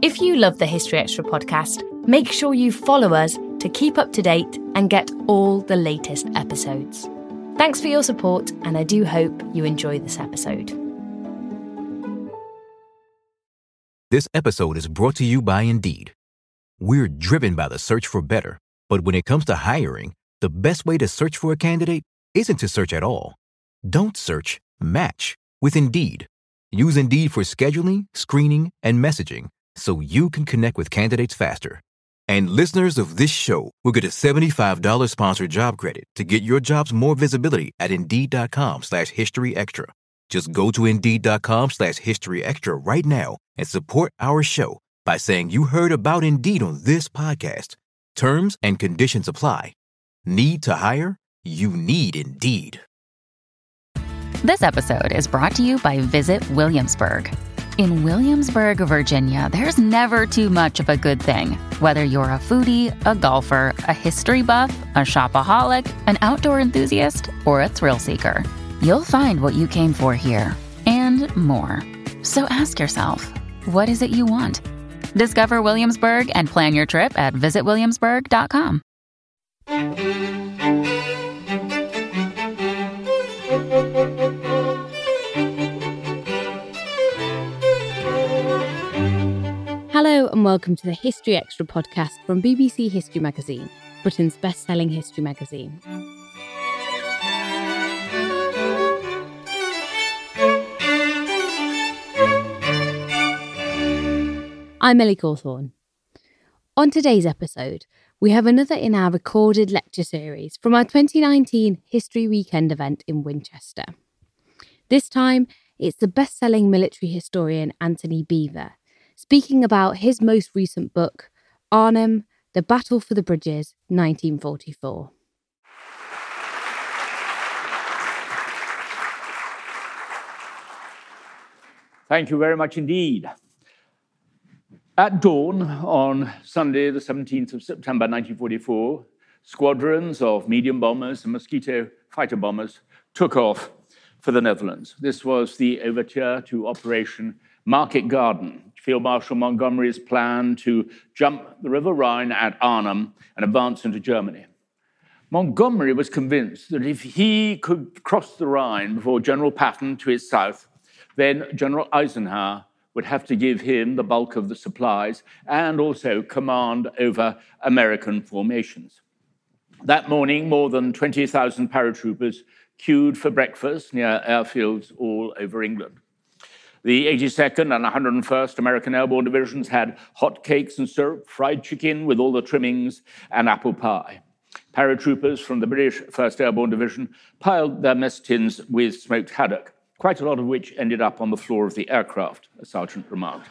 If you love the History Extra podcast, make sure you follow us to keep up to date and get all the latest episodes. Thanks for your support, and I do hope you enjoy this episode. This episode is brought to you by Indeed. We're driven by the search for better, but when it comes to hiring, the best way to search for a candidate isn't to search at all. Don't search, match with Indeed. Use Indeed for scheduling, screening, and messaging so you can connect with candidates faster. And listeners of this show will get a $75 sponsored job credit to get your jobs more visibility at Indeed.com/HistoryExtra. Just go to Indeed.com/HistoryExtra right now and support our show by saying you heard about Indeed on this podcast. Terms and conditions apply. Need to hire? You need Indeed. This episode is brought to you by Visit Williamsburg. In Williamsburg, Virginia, there's never too much of a good thing. Whether you're a foodie, a golfer, a history buff, a shopaholic, an outdoor enthusiast, or a thrill seeker, you'll find what you came for here and more. So ask yourself, what is it you want? Discover Williamsburg and plan your trip at visitwilliamsburg.com. Hello and welcome to the History Extra podcast from BBC History Magazine, Britain's best-selling history magazine. I'm Ellie Cawthorne. On today's episode, we have another in our recorded lecture series from our 2019 History Weekend event in Winchester. This time, it's the best-selling military historian Anthony Beevor, speaking about his most recent book, Arnhem, The Battle for the Bridges, 1944. Thank you very much indeed. At dawn on Sunday, the 17th of September 1944, squadrons of medium bombers and Mosquito fighter bombers took off for the Netherlands. This was the overture to Operation Market Garden, Field Marshal Montgomery's plan to jump the River Rhine at Arnhem and advance into Germany. Montgomery was convinced that if he could cross the Rhine before General Patton to his south, then General Eisenhower would have to give him the bulk of the supplies and also command over American formations. That morning, more than 20,000 paratroopers queued for breakfast near airfields all over England. The 82nd and 101st American Airborne Divisions had hot cakes and syrup, fried chicken with all the trimmings, and apple pie. Paratroopers from the British 1st Airborne Division piled their mess tins with smoked haddock, quite a lot of which ended up on the floor of the aircraft, a sergeant remarked.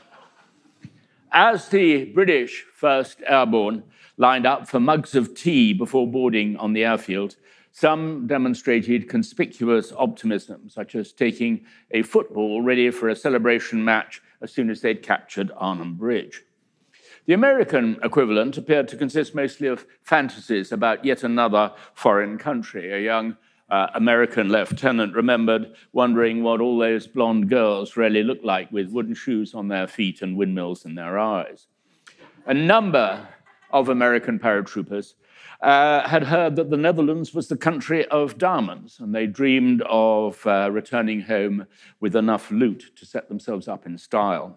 As the British 1st Airborne lined up for mugs of tea before boarding on the airfield, some demonstrated conspicuous optimism, such as taking a football ready for a celebration match as soon as they'd captured Arnhem Bridge. The American equivalent appeared to consist mostly of fantasies about yet another foreign country. A young American lieutenant remembered wondering what all those blonde girls really looked like with wooden shoes on their feet and windmills in their eyes. A number of American paratroopers had heard that the Netherlands was the country of diamonds, and they dreamed of returning home with enough loot to set themselves up in style.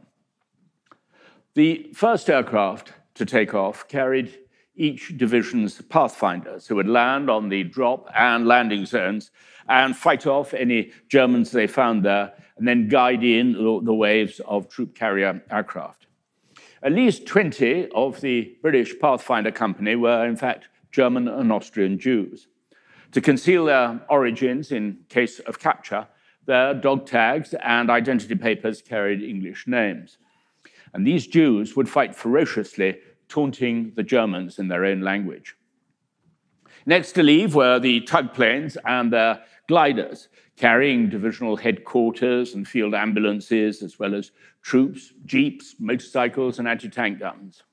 The first aircraft to take off carried each division's pathfinders who would land on the drop and landing zones and fight off any Germans they found there, and then guide in the waves of troop carrier aircraft. At least 20 of the British Pathfinder Company were, in fact, German and Austrian Jews. To conceal their origins in case of capture, their dog tags and identity papers carried English names. And these Jews would fight ferociously, taunting the Germans in their own language. Next to leave were the tug planes and their gliders, carrying divisional headquarters and field ambulances, as well as troops, jeeps, motorcycles, and anti-tank guns.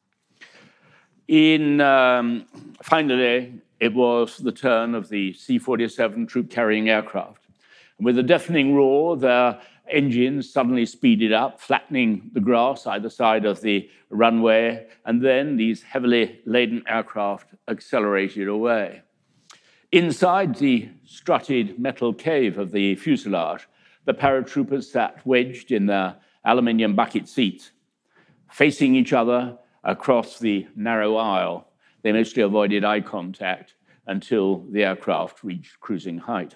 Finally, it was the turn of the C-47 troop-carrying aircraft. And with a deafening roar, their engines suddenly speeded up, flattening the grass either side of the runway, and then these heavily laden aircraft accelerated away. Inside the strutted metal cave of the fuselage, the paratroopers sat wedged in their aluminium bucket seats, facing each other across the narrow aisle. They mostly avoided eye contact until the aircraft reached cruising height.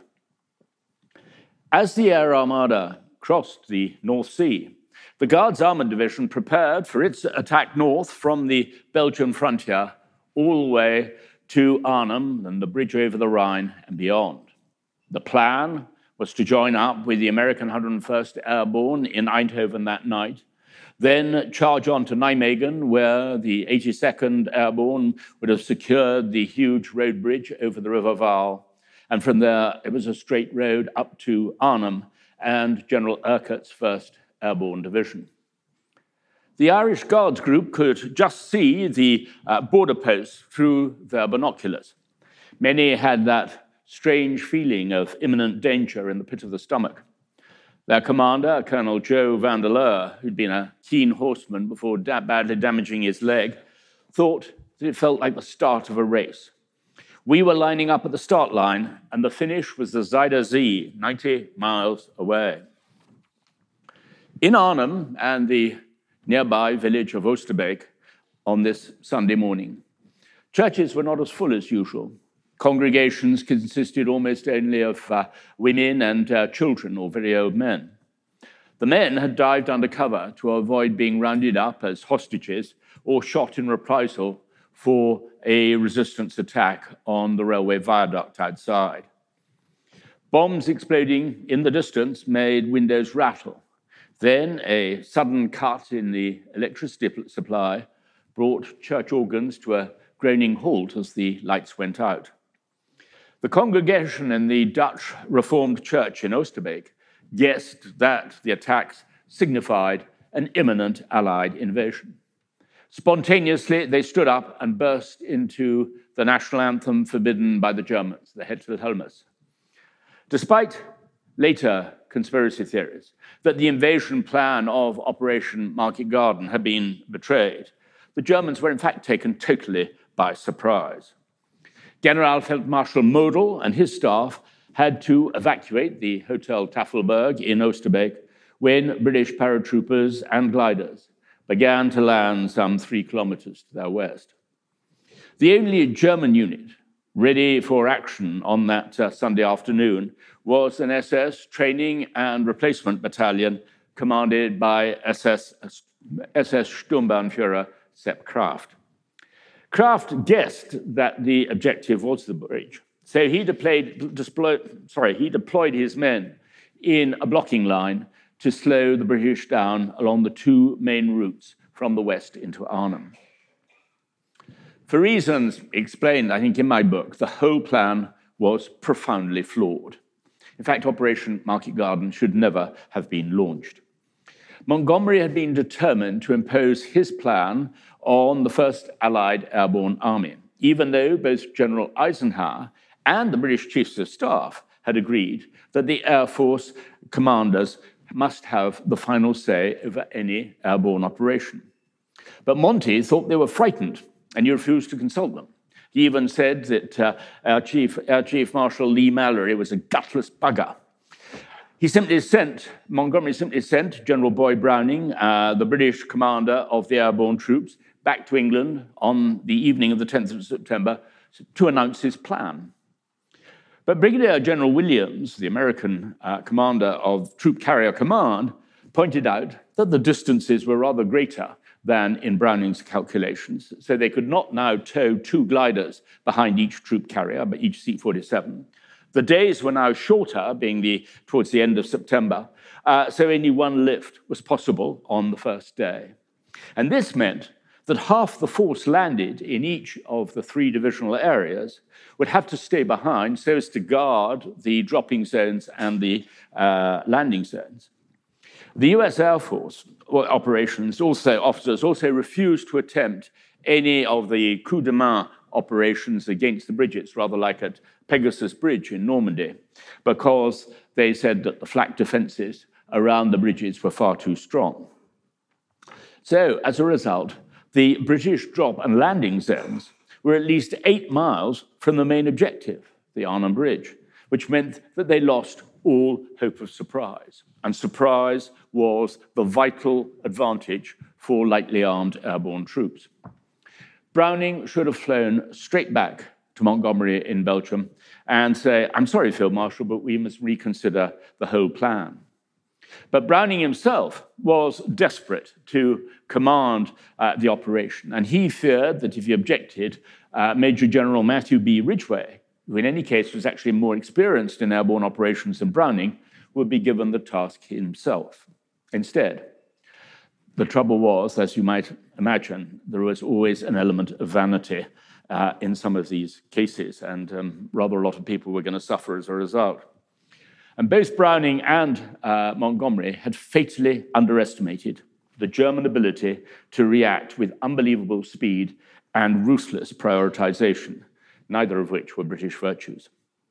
As the Air Armada crossed the North Sea, the Guards Armored Division prepared for its attack north from the Belgian frontier all the way to Arnhem and the bridge over the Rhine and beyond. The plan was to join up with the American 101st Airborne in Eindhoven that night, then charge on to Nijmegen, where the 82nd Airborne would have secured the huge road bridge over the River Vaal. And from there, it was a straight road up to Arnhem and General Urquhart's 1st Airborne Division. The Irish Guards Group could just see the border posts through their binoculars. Many had that strange feeling of imminent danger in the pit of the stomach. Their commander, Colonel Joe Vandeleur, who'd been a keen horseman before badly damaging his leg, thought that it felt like the start of a race. We were lining up at the start line, and the finish was the Zuider Zee, 90 miles away. In Arnhem and the nearby village of Oosterbeek on this Sunday morning, churches were not as full as usual. Congregations consisted almost only of women and children or very old men. The men had dived under cover to avoid being rounded up as hostages or shot in reprisal for a resistance attack on the railway viaduct outside. Bombs exploding in the distance made windows rattle. Then a sudden cut in the electricity supply brought church organs to a groaning halt as the lights went out. The congregation in the Dutch Reformed Church in Oosterbeek guessed that the attacks signified an imminent Allied invasion. Spontaneously, they stood up and burst into the national anthem forbidden by the Germans, the Hetzl Helmes. Despite later conspiracy theories that the invasion plan of Operation Market Garden had been betrayed, the Germans were in fact taken totally by surprise. Generalfeldmarschall Model and his staff had to evacuate the Hotel Tafelberg in Oosterbeek when British paratroopers and gliders began to land some 3 kilometers to their west. The only German unit ready for action on that Sunday afternoon was an SS training and replacement battalion commanded by SS Sturmbannführer Sepp Kraft. Kraft guessed that the objective was the bridge, so he deployed his men in a blocking line to slow the British down along the 2 main routes from the west into Arnhem. For reasons explained, I think, in my book, the whole plan was profoundly flawed. In fact, Operation Market Garden should never have been launched. Montgomery had been determined to impose his plan on the 1st Allied Airborne Army, even though both General Eisenhower and the British Chiefs of Staff had agreed that the Air Force commanders must have the final say over any airborne operation. But Monty thought they were frightened, and he refused to consult them. He even said that Air Chief Marshal Lee Mallory was a gutless bugger. Montgomery simply sent General Boyd Browning, the British commander of the airborne troops, back to England on the evening of the 10th of September to announce his plan. But Brigadier General Williams, the American commander of Troop Carrier Command, pointed out that the distances were rather greater than in Browning's calculations, so they could not now tow 2 gliders behind each troop carrier, but each C-47. The days were now shorter, being towards the end of September, so only 1 lift was possible on the first day. And this meant that half the force landed in each of the 3 divisional areas would have to stay behind so as to guard the dropping zones and the landing zones. The US Air Force officers also refused to attempt any of the coup de main operations against the bridges, rather like at Pegasus Bridge in Normandy, because they said that the flak defenses around the bridges were far too strong. So, as a result, the British drop and landing zones were at least 8 miles from the main objective, the Arnhem Bridge, which meant that they lost all hope of surprise. And surprise was the vital advantage for lightly armed airborne troops. Browning should have flown straight back to Montgomery in Belgium and say, "I'm sorry, Field Marshal, but we must reconsider the whole plan." But Browning himself was desperate to command the operation, and he feared that if he objected, Major General Matthew B. Ridgway, who in any case was actually more experienced in airborne operations than Browning, would be given the task himself instead. The trouble was, as you might imagine, there was always an element of vanity in some of these cases, and rather a lot of people were going to suffer as a result. And both Browning and Montgomery had fatally underestimated the German ability to react with unbelievable speed and ruthless prioritization, neither of which were British virtues.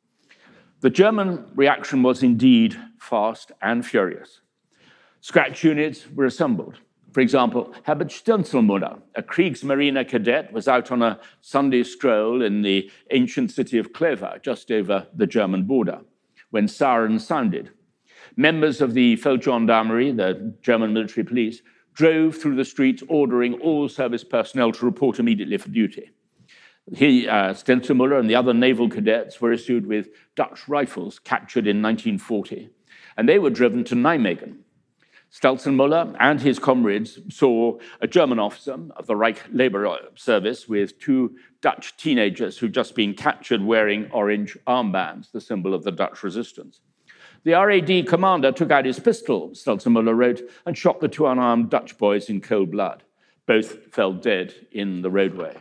The German reaction was indeed fast and furious. Scratch units were assembled. For example, Herbert Stinzelmuller, a Kriegsmarine cadet, was out on a Sunday stroll in the ancient city of Kleve, just over the German border, when sirens sounded. Members of the Feldgendarmerie, the German military police, drove through the streets ordering all service personnel to report immediately for duty. Stinzelmuller and the other naval cadets were issued with Dutch rifles captured in 1940, and they were driven to Nijmegen. Stinzelmuller and his comrades saw a German officer of the Reich Labor Service with 2 Dutch teenagers who'd just been captured wearing orange armbands, the symbol of the Dutch resistance. The RAD commander took out his pistol, Stinzelmuller wrote, and shot the 2 unarmed Dutch boys in cold blood. Both fell dead in the roadway.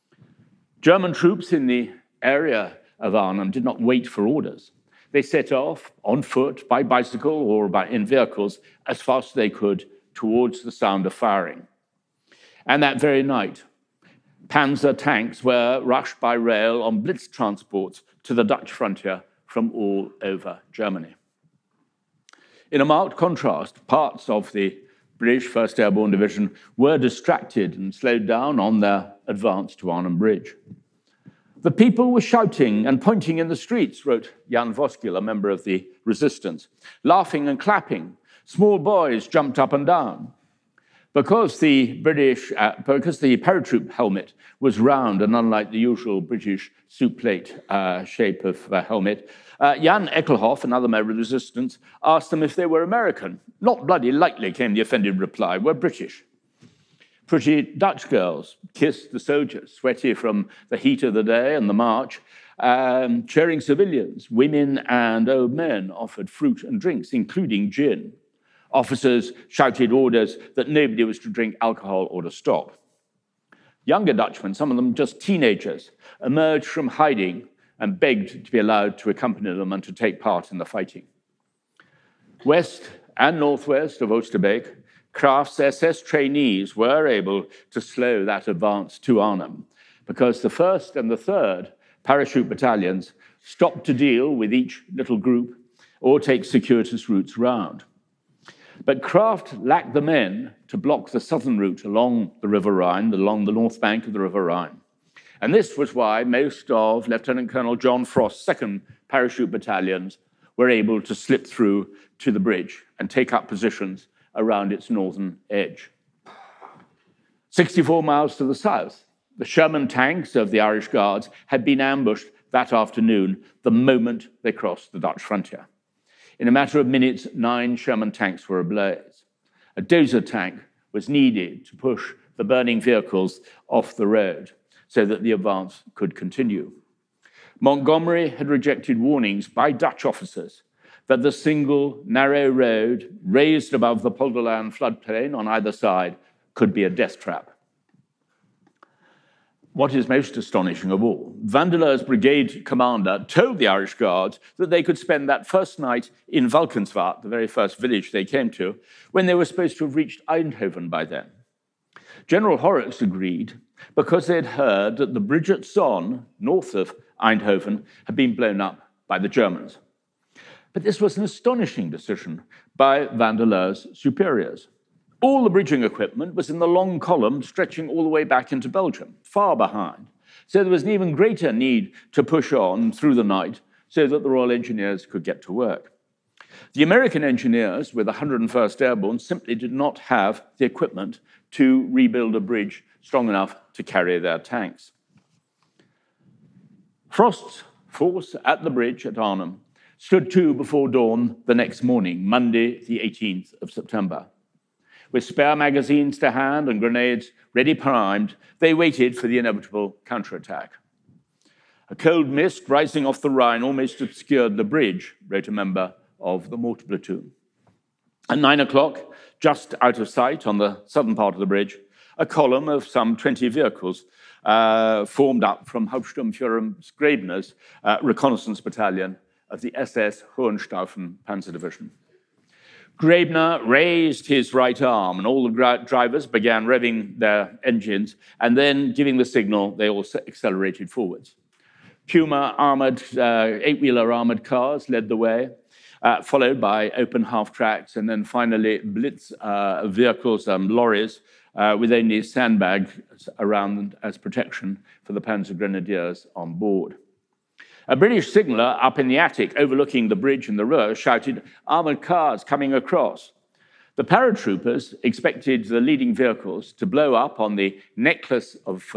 German troops in the area of Arnhem did not wait for orders. They set off on foot, by bicycle, or in vehicles as fast as they could towards the sound of firing. And that very night, Panzer tanks were rushed by rail on blitz transports to the Dutch frontier from all over Germany. In a marked contrast, parts of the British 1st Airborne Division were distracted and slowed down on their advance to Arnhem Bridge. The people were shouting and pointing in the streets, wrote Jan Voskuil, a member of the resistance, laughing and clapping. Small boys jumped up and down. Because the paratroop helmet was round and unlike the usual British soup plate shape of helmet, Jan Eckelhoff, another member of the resistance, asked them if they were American. Not bloody likely, came the offended reply. We're British. Pretty Dutch girls kissed the soldiers, sweaty from the heat of the day and the march, cheering civilians. Women and old men offered fruit and drinks, including gin. Officers shouted orders that nobody was to drink alcohol or to stop. Younger Dutchmen, some of them just teenagers, emerged from hiding and begged to be allowed to accompany them and to take part in the fighting. West and northwest of Oosterbeek, Kraft's SS trainees were able to slow that advance to Arnhem because the 1st and the 3rd parachute battalions stopped to deal with each little group or take circuitous routes round. But Kraft lacked the men to block the southern route along the River Rhine, along the north bank of the River Rhine. And this was why most of Lieutenant Colonel John Frost's 2nd parachute battalions were able to slip through to the bridge and take up positions around its northern edge. 64 miles to the south, the Sherman tanks of the Irish Guards had been ambushed that afternoon the moment they crossed the Dutch frontier. In a matter of minutes, 9 Sherman tanks were ablaze. A dozer tank was needed to push the burning vehicles off the road so that the advance could continue. Montgomery had rejected warnings by Dutch officers that the single narrow road raised above the Polderland floodplain on either side could be a death trap. What is most astonishing of all, Vandeleur's brigade commander told the Irish Guards that they could spend that first night in Valkenswaard, the very first village they came to, when they were supposed to have reached Eindhoven by then. General Horrocks agreed because they'd heard that the bridge at Sonne, north of Eindhoven, had been blown up by the Germans. But this was an astonishing decision, by Vandeleur's superiors. All the bridging equipment was in the long column stretching all the way back into Belgium, far behind. So there was an even greater need to push on through the night so that the Royal Engineers could get to work. The American engineers with the 101st Airborne simply did not have the equipment to rebuild a bridge strong enough to carry their tanks. Frost's force at the bridge at Arnhem stood to before dawn the next morning, Monday, the 18th of September. With spare magazines to hand and grenades ready primed, they waited for the inevitable counterattack. A cold mist rising off the Rhine almost obscured the bridge, wrote a member of the mortar platoon. At 9 o'clock, just out of sight on the southern part of the bridge, a column of some 20 vehicles formed up from Hauptsturmführer Graebner's reconnaissance battalion of the SS Hohenstaufen Panzer Division. Graebner raised his right arm, and all the drivers began revving their engines, and then, giving the signal, they all accelerated forwards. Puma armored, eight-wheeler armored cars led the way, followed by open half-tracks, and then finally Blitz vehicles, lorries, with only sandbags around as protection for the Panzer Grenadiers on board. A British signaller up in the attic overlooking the bridge in the rear shouted, "Armored cars coming across." The paratroopers expected the leading vehicles to blow up on the necklace of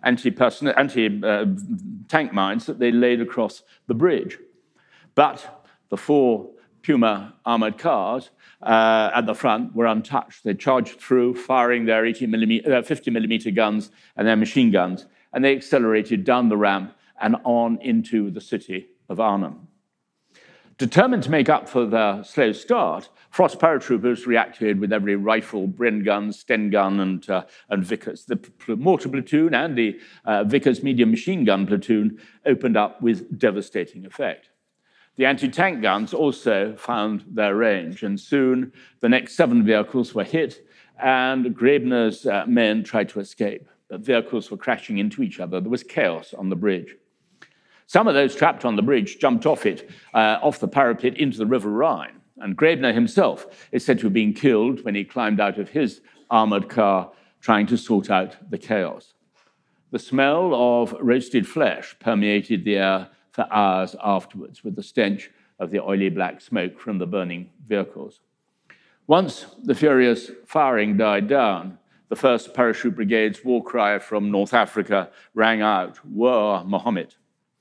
anti-tank mines that they laid across the bridge. But the 4 Puma armored cars at the front were untouched. They charged through, firing their 50mm guns and their machine guns, and they accelerated down the ramp and on into the city of Arnhem. Determined to make up for their slow start, Frost paratroopers reacted with every rifle, Bren gun, Sten gun, and Vickers. The mortar platoon and the Vickers medium machine gun platoon opened up with devastating effect. The anti-tank guns also found their range, and soon the next 7 vehicles were hit, and Graebner's men tried to escape. But vehicles were crashing into each other. There was chaos on the bridge. Some of those trapped on the bridge jumped off the parapet into the River Rhine, and Graebner himself is said to have been killed when he climbed out of his armored car trying to sort out the chaos. The smell of roasted flesh permeated the air for hours afterwards, with the stench of the oily black smoke from the burning vehicles. Once the furious firing died down, the 1st Parachute Brigade's war cry from North Africa rang out, "War Mohammed."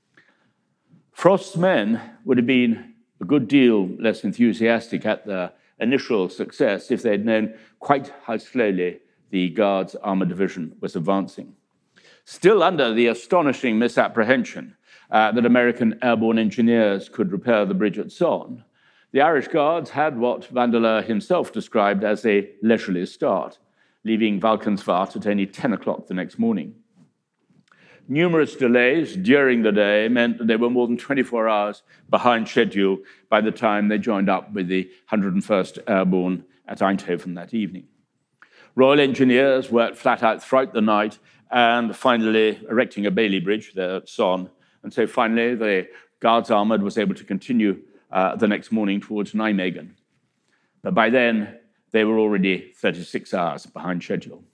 Frost's men would have been a good deal less enthusiastic at their initial success if they'd known quite how slowly the Guards' Armored Division was advancing. Still under the astonishing misapprehension that American airborne engineers could repair the bridge at Somme, the Irish Guards had what Vandeleur himself described as a leisurely start, leaving Valkenswaard at only 10 o'clock the next morning. Numerous delays during the day meant that they were more than 24 hours behind schedule by the time they joined up with the 101st Airborne at Eindhoven that evening. Royal Engineers worked flat out throughout the night and finally erecting a Bailey Bridge there at Somme. And so finally the Guards Armoured was able to continue the next morning towards Nijmegen. But by then, they were already 36 hours behind schedule.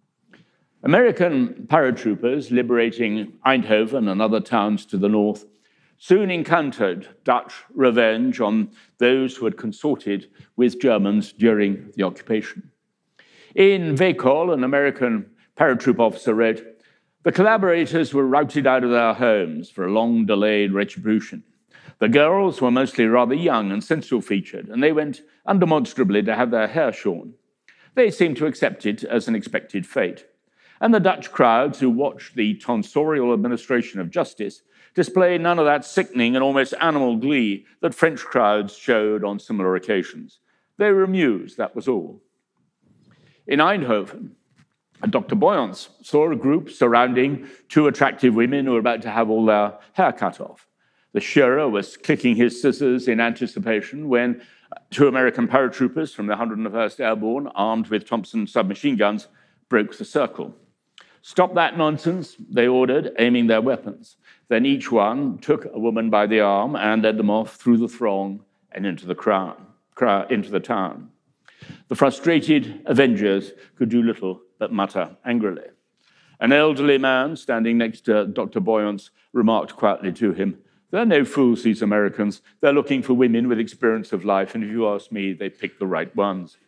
American paratroopers liberating Eindhoven and other towns to the north soon encountered Dutch revenge on those who had consorted with Germans during the occupation. In Wekol, an American paratroop officer wrote, "The collaborators were routed out of their homes for a long-delayed retribution. The girls were mostly rather young and sensual-featured, and they went undemonstrably to have their hair shorn. They seemed to accept it as an expected fate. And the Dutch crowds who watched the tonsorial administration of justice displayed none of that sickening and almost animal glee that French crowds showed on similar occasions. They were amused, that was all." In Eindhoven, Dr. Boyance saw a group surrounding 2 attractive women who were about to have all their hair cut off. The shearer was clicking his scissors in anticipation when 2 American paratroopers from the 101st Airborne, armed with Thompson submachine guns, broke the circle. "Stop that nonsense," they ordered, aiming their weapons. Then each one took a woman by the arm and led them off through the throng and into the crowd. into the town. The frustrated avengers could do little but mutter angrily. An elderly man standing next to Dr. Boyance remarked quietly to him, "They're no fools, these Americans. They're looking for women with experience of life, and if you ask me, they picked the right ones."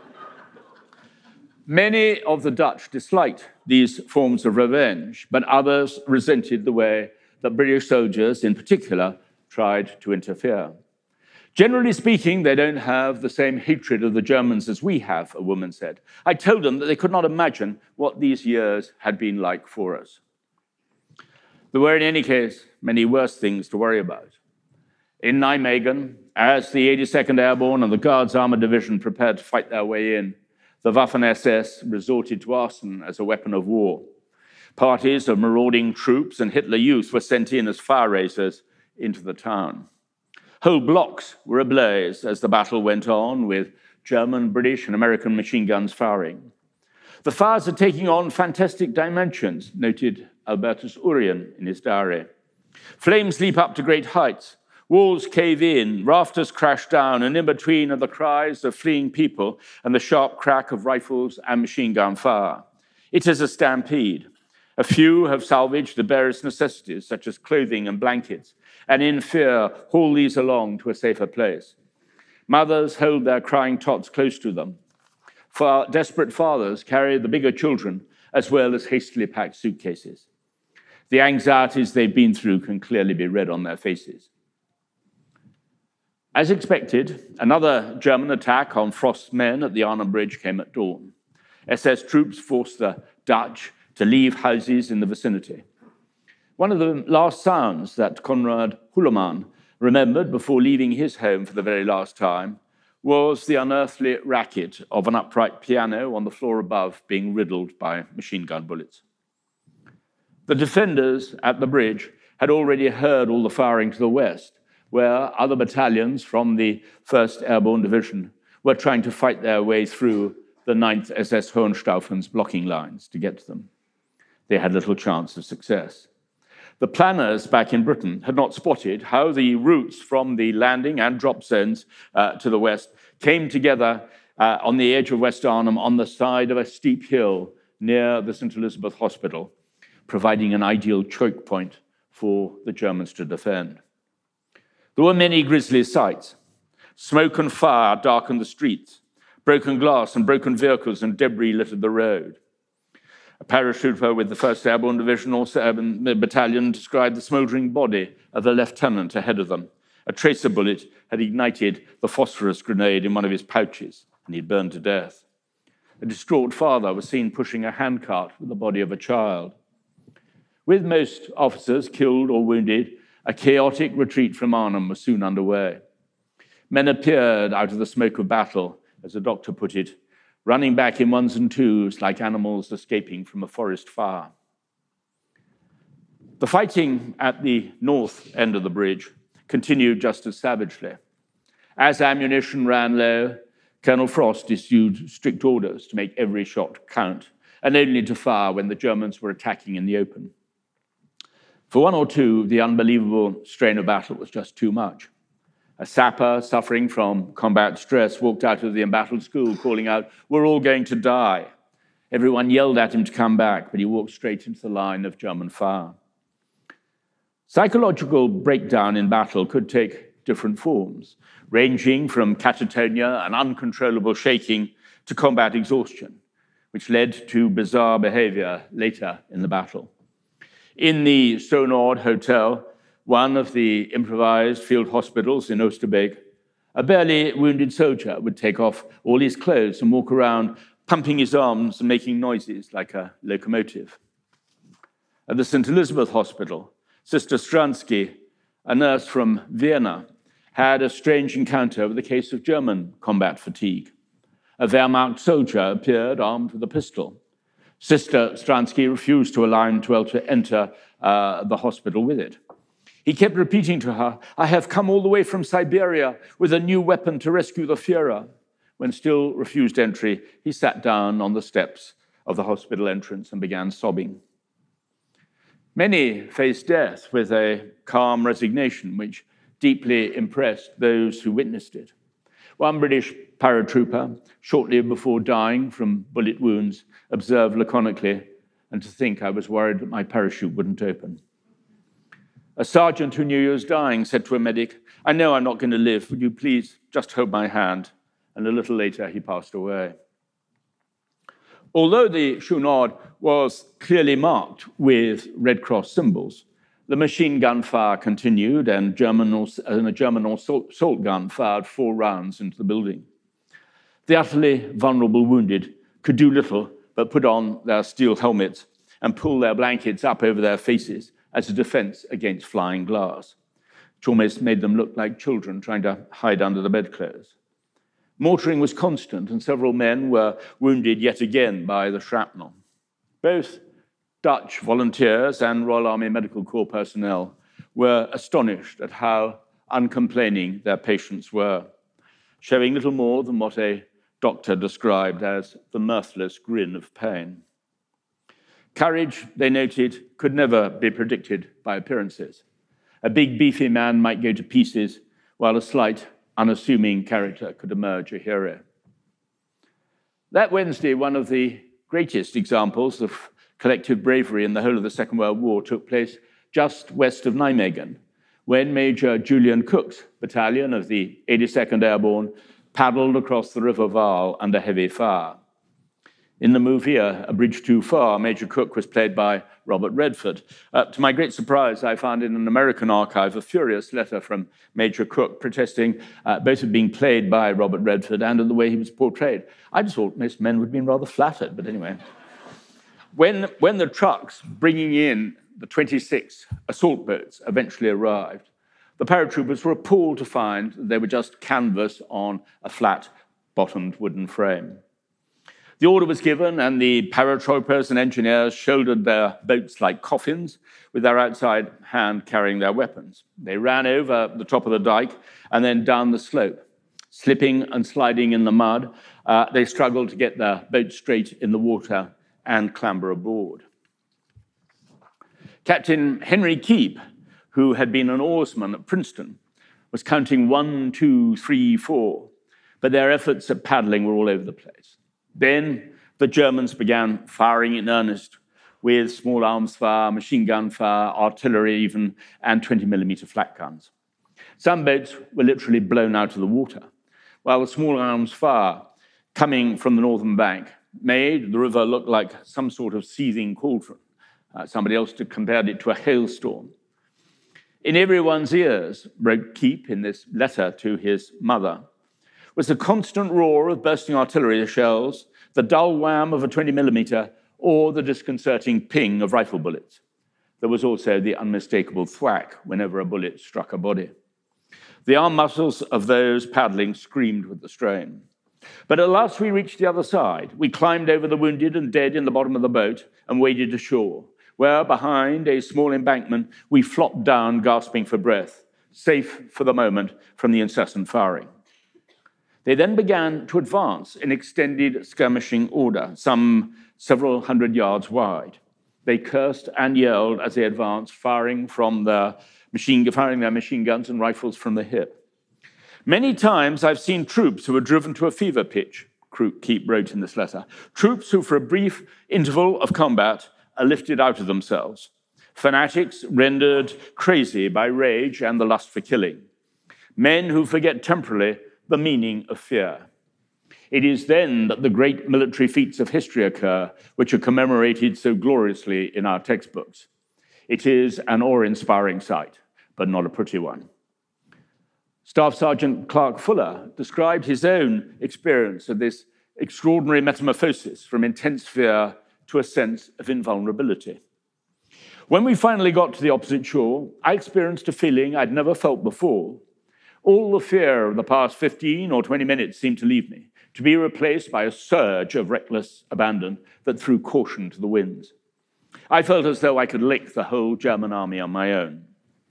Many of the Dutch disliked these forms of revenge, but others resented the way that British soldiers, in particular, tried to interfere. "Generally speaking, they don't have the same hatred of the Germans as we have," a woman said. "I told them that they could not imagine what these years had been like for us." There were, in any case, many worse things to worry about. In Nijmegen, as the 82nd Airborne and the Guards Armored Division prepared to fight their way in, the Waffen-SS resorted to arson as a weapon of war. Parties of marauding troops and Hitler Youth were sent in as fire raisers into the town. Whole blocks were ablaze as the battle went on, with German, British, and American machine guns firing. "The fires are taking on fantastic dimensions," noted Albertus Urien in his diary. "Flames leap up to great heights. Walls cave in, rafters crash down, and in between are the cries of fleeing people and the sharp crack of rifles and machine gun fire. It is a stampede. A few have salvaged the barest necessities, such as clothing and blankets, and in fear haul these along to a safer place. Mothers hold their crying tots close to them. Desperate fathers carry the bigger children, as well as hastily packed suitcases. The anxieties they've been through can clearly be read on their faces." As expected, another German attack on Frost's men at the Arnhem Bridge came at dawn. SS troops forced the Dutch to leave houses in the vicinity. One of the last sounds that Konrad Hulaman remembered before leaving his home for the very last time was the unearthly racket of an upright piano on the floor above being riddled by machine gun bullets. The defenders at the bridge had already heard all the firing to the west, where other battalions from the 1st Airborne Division were trying to fight their way through the 9th SS Hohenstaufen's blocking lines to get to them. They had little chance of success. The planners back in Britain had not spotted how the routes from the landing and drop zones to the west came together on the edge of West Arnhem on the side of a steep hill near the St. Elizabeth Hospital, providing an ideal choke point for the Germans to defend. There were many grisly sights. Smoke and fire darkened the streets. Broken glass and broken vehicles and debris littered the road. A paratrooper with the 1st Airborne Division Battalion described the smouldering body of the lieutenant ahead of them. A tracer bullet had ignited the phosphorus grenade in one of his pouches, and he'd burned to death. A distraught father was seen pushing a handcart with the body of a child. With most officers killed or wounded, a chaotic retreat from Arnhem was soon underway. Men appeared out of the smoke of battle, as the doctor put it, running back in ones and twos like animals escaping from a forest fire. The fighting at the north end of the bridge continued just as savagely. As ammunition ran low, Colonel Frost issued strict orders to make every shot count, and only to fire when the Germans were attacking in the open. For one or two, the unbelievable strain of battle was just too much. A sapper suffering from combat stress walked out of the embattled school calling out, "We're all going to die." Everyone yelled at him to come back, but he walked straight into the line of German fire. Psychological breakdown in battle could take different forms, ranging from catatonia and uncontrollable shaking to combat exhaustion, which led to bizarre behavior later in the battle. In the Sonord Hotel, one of the improvised field hospitals in Oosterbeek, a barely wounded soldier would take off all his clothes and walk around, pumping his arms and making noises like a locomotive. At the St. Elizabeth Hospital, Sister Stransky, a nurse from Vienna, had a strange encounter with a case of German combat fatigue. A Wehrmacht soldier appeared armed with a pistol. Sister Stransky refused to allow him to enter the hospital with it. He kept repeating to her, "I have come all the way from Siberia with a new weapon to rescue the Führer." When still refused entry, he sat down on the steps of the hospital entrance and began sobbing. Many faced death with a calm resignation which deeply impressed those who witnessed it. One British paratrooper, shortly before dying from bullet wounds, observed laconically, "And to think I was worried that my parachute wouldn't open." A sergeant who knew he was dying said to a medic, "I know I'm not going to live. Would you please just hold my hand?" And a little later, he passed away. Although the Chouinard was clearly marked with Red Cross symbols, the machine gun fire continued, and a German assault gun fired 4 rounds into the building. The utterly vulnerable wounded could do little but put on their steel helmets and pull their blankets up over their faces as a defense against flying glass, which almost made them look like children trying to hide under the bedclothes. Mortaring was constant, and several men were wounded yet again by the shrapnel. Both Dutch volunteers and Royal Army Medical Corps personnel were astonished at how uncomplaining their patients were, showing little more than what a doctor described as the mirthless grin of pain. Courage, they noted, could never be predicted by appearances. A big, beefy man might go to pieces, while a slight, unassuming character could emerge a hero. That Wednesday, one of the greatest examples of collective bravery in the whole of the Second World War took place just west of Nijmegen, when Major Julian Cook's battalion of the 82nd Airborne paddled across the River Vaal under heavy fire. In the movie, A Bridge Too Far, Major Cook was played by Robert Redford. To my great surprise, I found in an American archive a furious letter from Major Cook protesting both of being played by Robert Redford and of the way he was portrayed. I just thought most men would have been rather flattered, but anyway. When the trucks bringing in the 26 assault boats eventually arrived, the paratroopers were appalled to find that they were just canvas on a flat-bottomed wooden frame. The order was given, and the paratroopers and engineers shouldered their boats like coffins, with their outside hand carrying their weapons. They ran over the top of the dike and then down the slope. Slipping and sliding in the mud, they struggled to get their boat straight in the water and clamber aboard. Captain Henry Keep, who had been an oarsman at Princeton, was counting 1, 2, 3, 4, but their efforts at paddling were all over the place. Then the Germans began firing in earnest with small arms fire, machine gun fire, artillery even, and 20mm flat guns. Some boats were literally blown out of the water, while the small arms fire coming from the northern bank made the river look like some sort of seething cauldron. Somebody else compared it to a hailstorm. In everyone's ears, wrote Keep in this letter to his mother, was the constant roar of bursting artillery shells, the dull wham of a 20mm, or the disconcerting ping of rifle bullets. There was also the unmistakable thwack whenever a bullet struck a body. The arm muscles of those paddling screamed with the strain. But at last we reached the other side. We climbed over the wounded and dead in the bottom of the boat and waded ashore, where behind a small embankment we flopped down, gasping for breath, safe for the moment from the incessant firing. They then began to advance in extended skirmishing order, some several hundred yards wide. They cursed and yelled as they advanced, firing their machine guns and rifles from the hip. Many times I've seen troops who were driven to a fever pitch, Keep wrote in this letter, troops who for a brief interval of combat are lifted out of themselves, fanatics rendered crazy by rage and the lust for killing, men who forget temporarily the meaning of fear. It is then that the great military feats of history occur, which are commemorated so gloriously in our textbooks. It is an awe-inspiring sight, but not a pretty one. Staff Sergeant Clark Fuller described his own experience of this extraordinary metamorphosis from intense fear to a sense of invulnerability. When we finally got to the opposite shore, I experienced a feeling I'd never felt before. All the fear of the past 15 or 20 minutes seemed to leave me, to be replaced by a surge of reckless abandon that threw caution to the winds. I felt as though I could lick the whole German army on my own.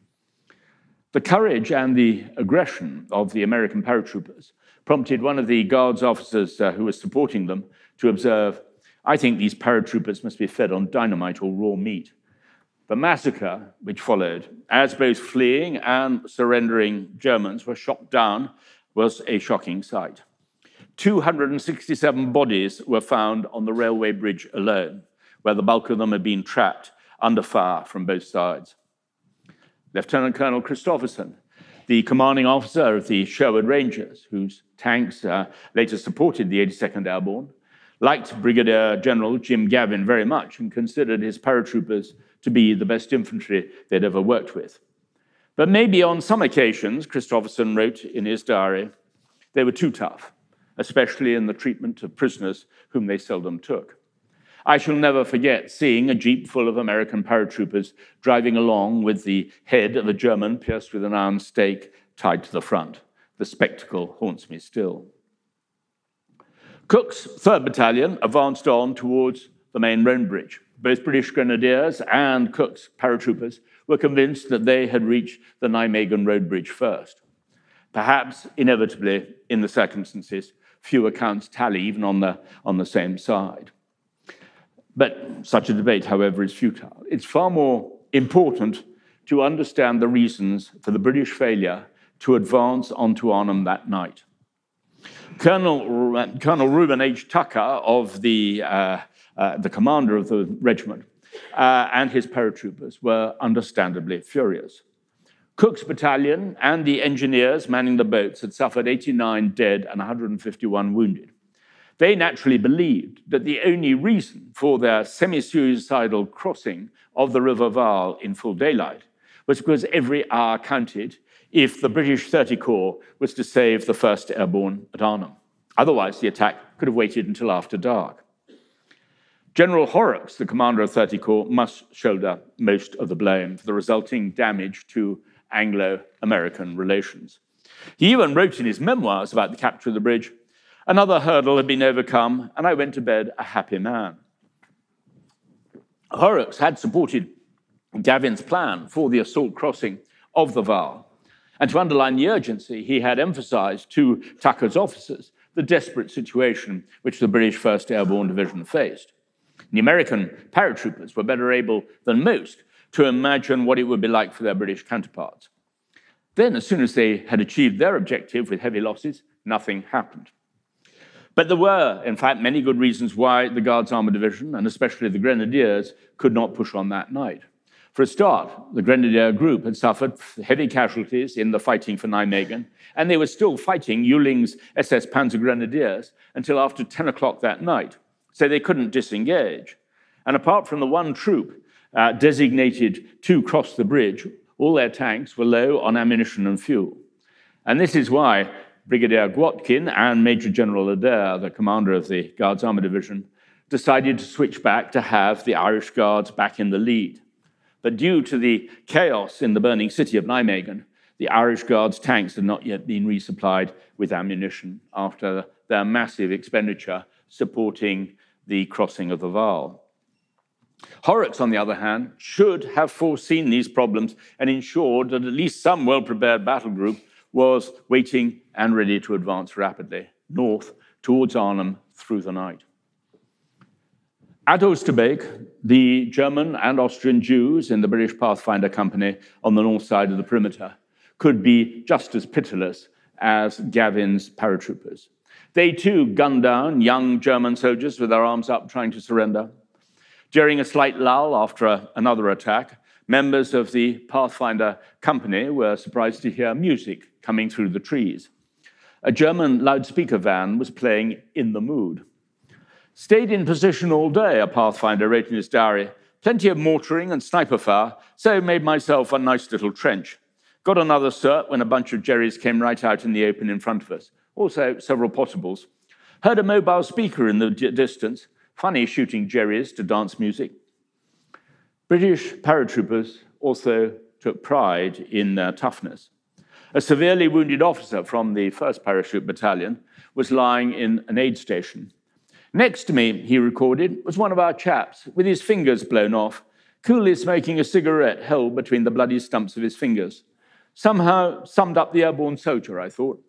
The courage and the aggression of the American paratroopers prompted one of the Guards officers who was supporting them to observe, "I think these paratroopers must be fed on dynamite or raw meat." The massacre which followed, as both fleeing and surrendering Germans were shot down, was a shocking sight. 267 bodies were found on the railway bridge alone, where the bulk of them had been trapped under fire from both sides. Lieutenant Colonel Christopherson, the commanding officer of the Sherwood Rangers, whose tanks later supported the 82nd Airborne, liked Brigadier General Jim Gavin very much and considered his paratroopers to be the best infantry they'd ever worked with. But maybe on some occasions, Christopherson wrote in his diary, they were too tough, especially in the treatment of prisoners whom they seldom took. I shall never forget seeing a jeep full of American paratroopers driving along with the head of a German pierced with an iron stake tied to the front. The spectacle haunts me still. Cook's 3rd Battalion advanced on towards the main Rhone Bridge. Both British Grenadiers and Cook's paratroopers were convinced that they had reached the Nijmegen Road Bridge first. Perhaps, inevitably, in the circumstances, few accounts tally even on the same side. But such a debate, however, is futile. It's far more important to understand the reasons for the British failure to advance onto Arnhem that night. Colonel Reuben H. Tucker, of the commander of the regiment, and his paratroopers were understandably furious. Cook's battalion and the engineers manning the boats had suffered 89 dead and 151 wounded. They naturally believed that the only reason for their semi-suicidal crossing of the River Vaal in full daylight was because every hour counted if the British 30 Corps was to save the 1st Airborne at Arnhem. Otherwise, the attack could have waited until after dark. General Horrocks, the commander of 30 Corps, must shoulder most of the blame for the resulting damage to Anglo-American relations. He even wrote in his memoirs about the capture of the bridge, another hurdle had been overcome, and I went to bed a happy man. Horrocks had supported Gavin's plan for the assault crossing of the Vaal, and to underline the urgency, he had emphasized to Tucker's officers the desperate situation which the British 1st Airborne Division faced. The American paratroopers were better able than most to imagine what it would be like for their British counterparts. Then, as soon as they had achieved their objective with heavy losses, nothing happened. But there were, in fact, many good reasons why the Guards Armour Division, and especially the Grenadiers, could not push on that night. For a start, the Grenadier Group had suffered heavy casualties in the fighting for Nijmegen, and they were still fighting Ewling's SS Panzer Grenadiers until after 10 o'clock that night, so they couldn't disengage. And apart from the one troop designated to cross the bridge, all their tanks were low on ammunition and fuel. And this is why Brigadier Gwotkin and Major General Adair, the commander of the Guards Armour Division, decided to switch back to have the Irish Guards back in the lead. But due to the chaos in the burning city of Nijmegen, the Irish Guards' tanks had not yet been resupplied with ammunition after their massive expenditure supporting the crossing of the Vaal. Horrocks, on the other hand, should have foreseen these problems and ensured that at least some well-prepared battle group was waiting and ready to advance rapidly north towards Arnhem through the night. At Oosterbeek, the German and Austrian Jews in the British Pathfinder Company on the north side of the perimeter could be just as pitiless as Gavin's paratroopers. They too gunned down young German soldiers with their arms up trying to surrender. During a slight lull after another attack, members of the Pathfinder Company were surprised to hear music coming through the trees. A German loudspeaker van was playing In the Mood. Stayed in position all day, a Pathfinder wrote in his diary. Plenty of mortaring and sniper fire, so made myself a nice little trench. Got another cert when a bunch of Jerrys came right out in the open in front of us. Also, several possibles. Heard a mobile speaker in the distance. Funny shooting Jerrys to dance music. British paratroopers also took pride in their toughness. A severely wounded officer from the 1st Parachute Battalion was lying in an aid station. Next to me, he recorded, was one of our chaps with his fingers blown off, coolly smoking a cigarette held between the bloody stumps of his fingers. Somehow summed up the airborne soldier, I thought.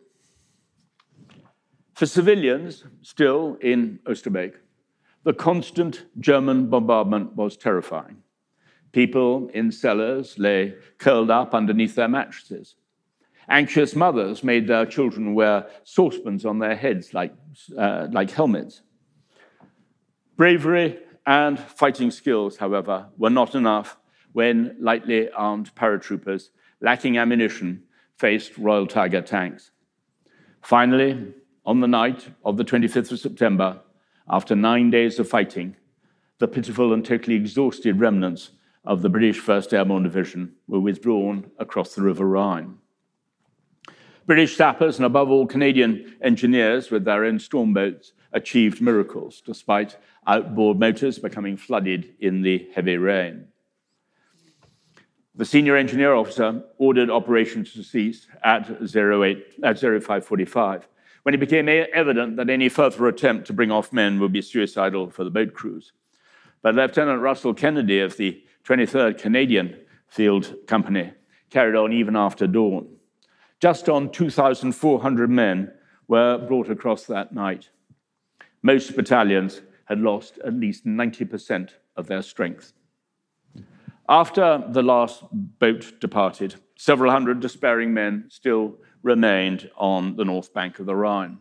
For civilians still in Oosterbeek, the constant German bombardment was terrifying. People in cellars lay curled up underneath their mattresses. Anxious mothers made their children wear saucepans on their heads like helmets. Bravery and fighting skills, however, were not enough when lightly armed paratroopers, lacking ammunition, faced Royal Tiger tanks. Finally, on the night of the 25th of September, after 9 days of fighting, the pitiful and totally exhausted remnants of the British 1st Airborne Division were withdrawn across the River Rhine. British sappers and above all Canadian engineers with their own storm boats achieved miracles despite outboard motors becoming flooded in the heavy rain. The senior engineer officer ordered operations to cease at 05:45 when it became evident that any further attempt to bring off men would be suicidal for the boat crews. But Lieutenant Russell Kennedy of the 23rd Canadian Field Company carried on even after dawn. Just on 2,400 men were brought across that night. Most battalions had lost at least 90% of their strength. After the last boat departed, several hundred despairing men still remained on the north bank of the Rhine.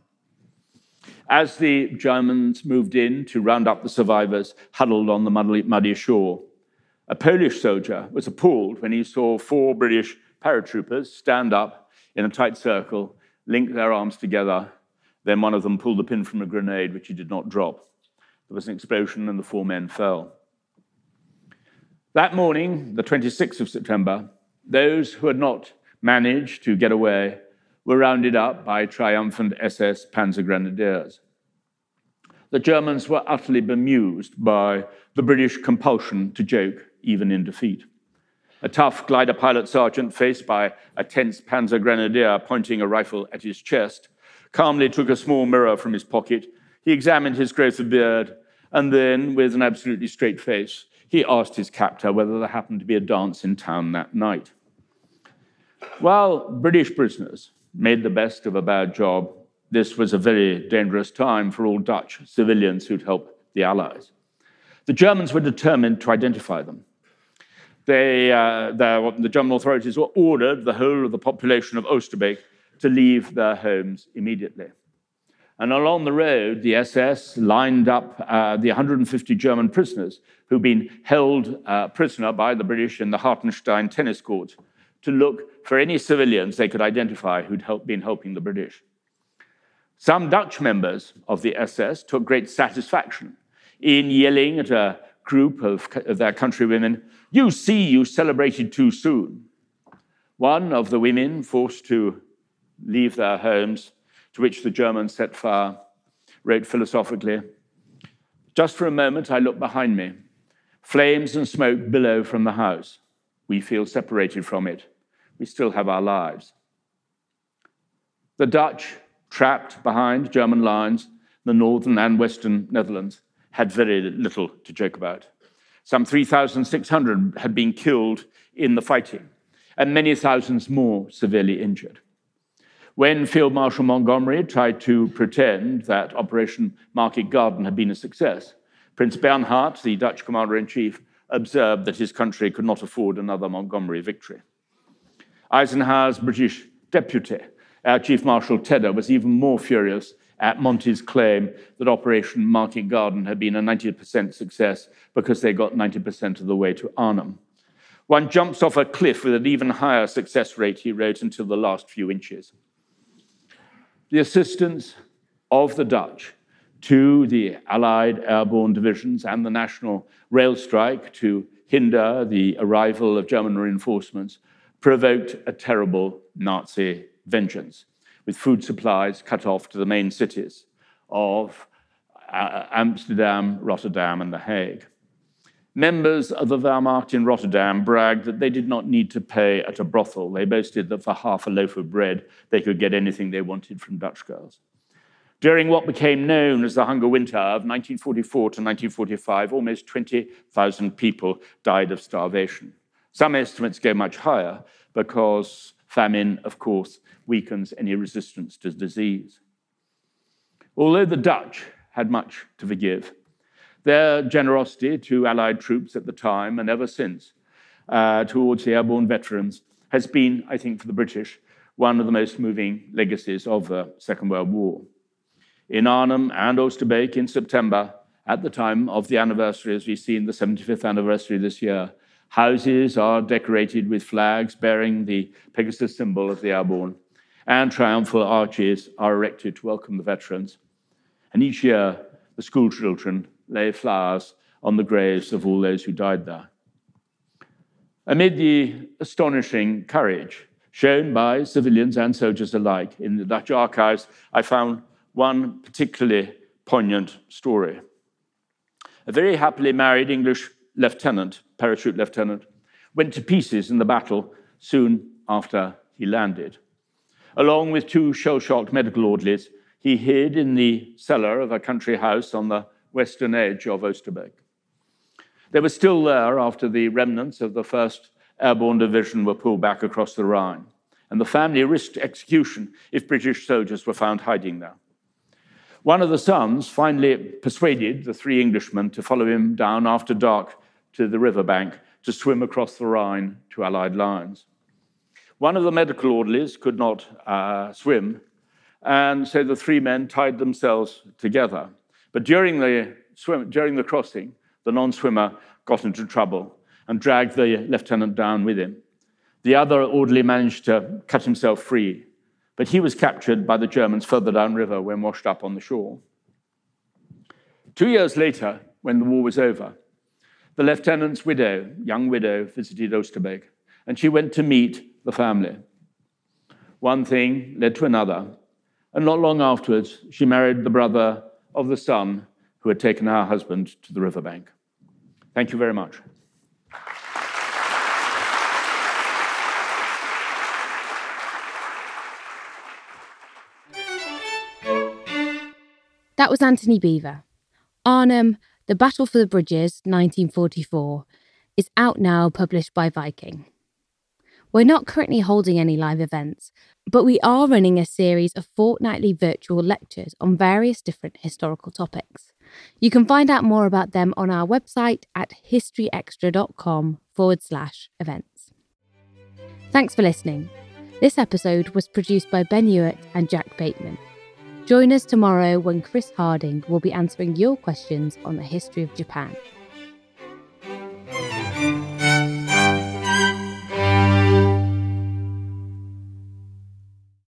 As the Germans moved in to round up the survivors huddled on the muddy shore, a Polish soldier was appalled when he saw 4 British paratroopers stand up in a tight circle, link their arms together. Then one of them pulled the pin from a grenade, which he did not drop. There was an explosion and the 4 men fell. That morning, the 26th of September, those who had not managed to get away were rounded up by triumphant SS Panzer Grenadiers. The Germans were utterly bemused by the British compulsion to joke even in defeat. A tough glider pilot sergeant faced by a tense Panzer Grenadier pointing a rifle at his chest calmly took a small mirror from his pocket. He examined his growth of beard, and then, with an absolutely straight face, he asked his captor whether there happened to be a dance in town that night. While British prisoners made the best of a bad job, this was a very dangerous time for all Dutch civilians who'd helped the Allies. The Germans were determined to identify them. The German authorities ordered the whole of the population of Oosterbeek to leave their homes immediately. And along the road, the SS lined up the 150 German prisoners who'd been held prisoner by the British in the Hartenstein tennis court to look for any civilians they could identify who'd been helping the British. Some Dutch members of the SS took great satisfaction in yelling at a group of their countrywomen, "You see, you celebrated too soon." One of the women forced to leave their homes, to which the Germans set fire, wrote philosophically, "Just for a moment I look behind me. Flames and smoke billow from the house. We feel separated from it. We still have our lives." The Dutch, trapped behind German lines, the northern and western Netherlands, had very little to joke about. Some 3,600 had been killed in the fighting, and many thousands more severely injured. When Field Marshal Montgomery tried to pretend that Operation Market Garden had been a success, Prince Bernhard, the Dutch commander-in-chief, observed that his country could not afford another Montgomery victory. Eisenhower's British deputy, Air Chief Marshal Tedder, was even more furious at Monty's claim that Operation Market Garden had been a 90% success because they got 90% of the way to Arnhem. "One jumps off a cliff with an even higher success rate," he wrote, "until the last few inches." The assistance of the Dutch to the Allied airborne divisions and the national rail strike to hinder the arrival of German reinforcements provoked a terrible Nazi vengeance, with food supplies cut off to the main cities of Amsterdam, Rotterdam, and The Hague. Members of the Wehrmacht in Rotterdam bragged that they did not need to pay at a brothel. They boasted that for half a loaf of bread, they could get anything they wanted from Dutch girls. During what became known as the Hunger Winter of 1944 to 1945, almost 20,000 people died of starvation. Some estimates go much higher because famine, of course, weakens any resistance to disease. Although the Dutch had much to forgive, their generosity to Allied troops at the time and ever since towards the airborne veterans has been, I think, for the British, one of the most moving legacies of the Second World War. In Arnhem and Oosterbeek in September, at the time of the anniversary, as we've seen the 75th anniversary this year, houses are decorated with flags bearing the Pegasus symbol of the airborne, and triumphal arches are erected to welcome the veterans. And each year, the school children lay flowers on the graves of all those who died there. Amid the astonishing courage shown by civilians and soldiers alike in the Dutch archives, I found one particularly poignant story. A very happily married English lieutenant, parachute lieutenant, went to pieces in the battle soon after he landed. Along with two shell-shocked medical orderlies, he hid in the cellar of a country house on the western edge of Oosterbeek. They were still there after the remnants of the 1st Airborne Division were pulled back across the Rhine, and the family risked execution if British soldiers were found hiding there. One of the sons finally persuaded the three Englishmen to follow him down after dark to the riverbank to swim across the Rhine to Allied lines. One of the medical orderlies could not swim, and so the three men tied themselves together. But during the crossing, the non-swimmer got into trouble and dragged the lieutenant down with him. The other orderly managed to cut himself free, but he was captured by the Germans further downriver when washed up on the shore. 2 years later, when the war was over, the lieutenant's widow, young widow, visited Oosterbeek, and she went to meet the family. One thing led to another, and not long afterwards, she married the brother of the son who had taken her husband to the riverbank. Thank you very much. That was Anthony Beevor. Arnhem, The Battle for the Bridges, 1944, is out now, published by Viking. We're not currently holding any live events, but we are running a series of fortnightly virtual lectures on various different historical topics. You can find out more about them on our website at historyextra.com/events. Thanks for listening. This episode was produced by Ben Hewitt and Jack Bateman. Join us tomorrow when Chris Harding will be answering your questions on the history of Japan.